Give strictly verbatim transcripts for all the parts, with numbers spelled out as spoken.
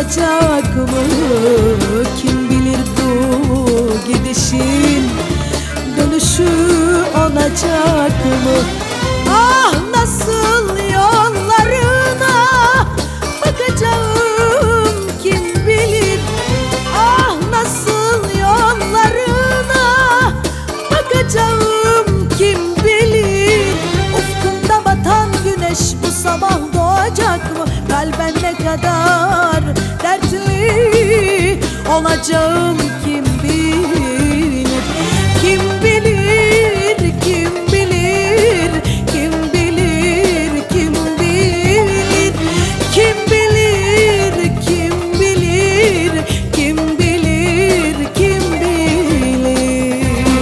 olacak mı? Kim bilir bu gidişin dönüşü olacak mı? Ah nasıl yollarına bakacağım kim bilir. Ah nasıl yollarına bakacağım kim bilir. Ufkunda batan güneş bu sabah doğacak mı? Kalben ne kadar dertli olacağım kim bilir. Kim bilir, kim bilir, kim bilir, kim bilir, kim bilir, kim bilir, kim bilir, kim bilir.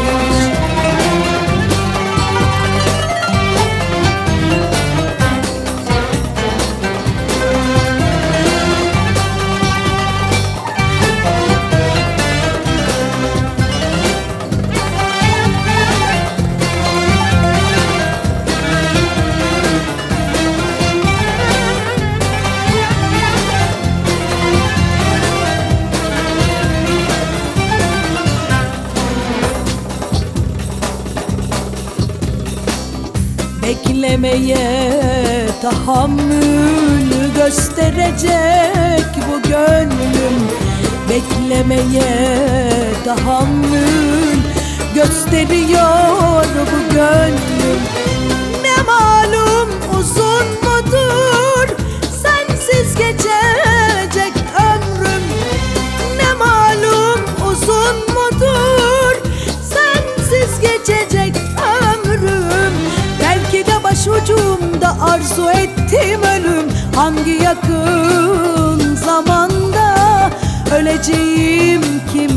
Beklemeye tahammül gösterecek bu gönlüm. Beklemeye tahammül gösteriyor bu gönlüm. Ne malum uzun mudur sensiz geçecek ömrüm. Ne malum uzun mudur sensiz geçecek ömrüm. Belki de başucumda arzu ettim ölüm. Hangi yakın zamanda öleceğim kim